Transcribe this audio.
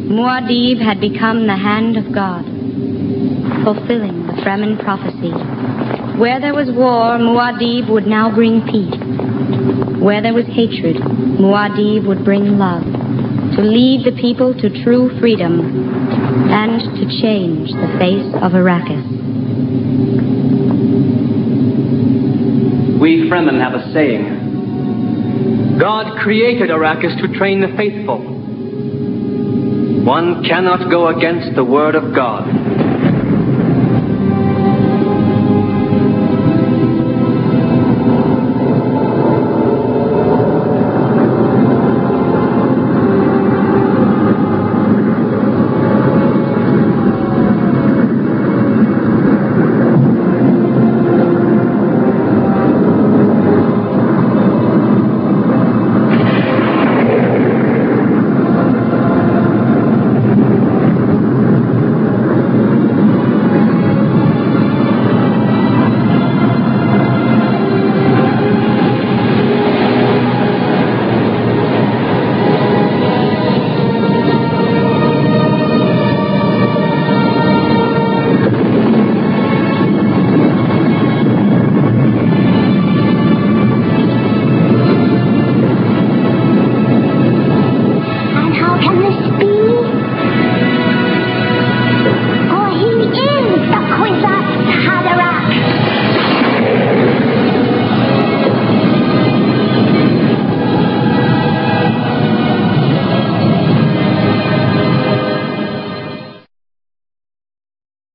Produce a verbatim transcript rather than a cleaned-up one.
Muad'Dib had become the hand of God, fulfilling the Fremen prophecy. Where there was war, Muad'Dib would now bring peace. Where there was hatred, Muad'Dib would bring love, to lead the people to true freedom and to change the face of Arrakis. We Fremen have a saying. God created Arrakis to train the faithful. One cannot go against the word of God.